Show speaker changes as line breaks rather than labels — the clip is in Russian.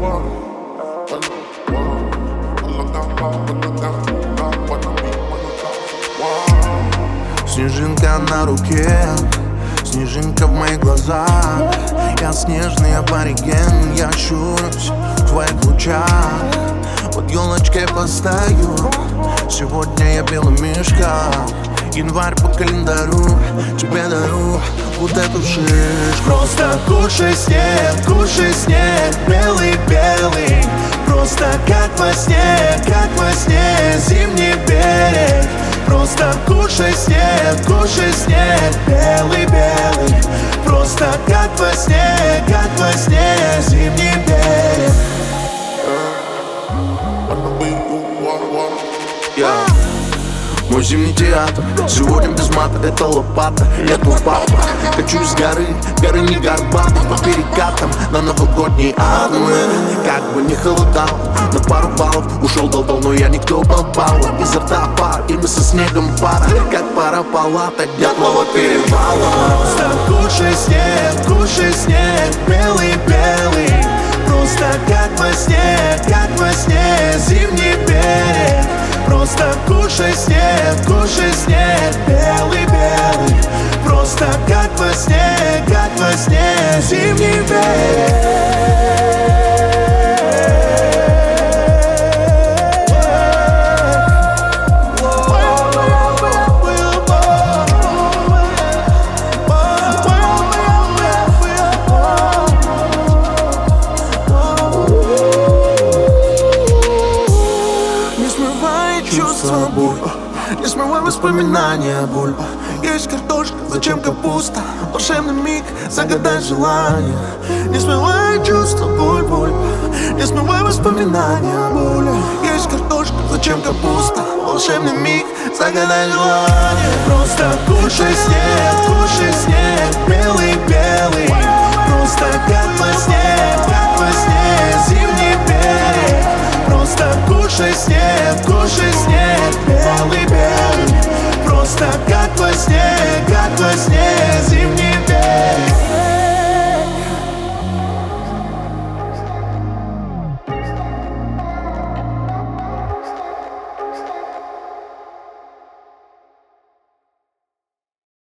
Снежинка на руке, снежинка в моих глазах. Я снежный абориген, я щурюсь в твоих лучах. Под елочкой постою, сегодня я белый мишка. Январь по календарю, тебе дарю вот эту шишку.
Просто кушай снег, белый-белый. Просто как во сне, зимний берег. Просто кушай снег, белый-белый. Просто как во сне, зимний берег.
Мой зимний театр, сегодня без мата, это лопата. Я твой папа, качусь с горы не горбатый. По перекатам на новогодние атомы. Как бы не холодал, на пару баллов ушел дал, но я никто балбала. Изо рта пар, и мы со снегом пара. Как пара палата, Дятлова перевала.
Просто кушай снег, белый-белый. Просто как во сне, зимний берег. Просто кушай снег, белый-белый. Просто как во сне, зимний берег.
Чувства боль, не смывай воспоминания, боль. Есть картошка, зачем капуста? Волшебный миг, загадай желание. Не смывай чувства, боль. Не смывай воспоминания, боль. Есть картошка, зачем капуста? Волшебный миг, загадай желание.
Просто кушай снег, белый-белый. Просто как во сне, зимний берег. Просто кушай снег, белый-белый. Просто как во сне, зимний берег.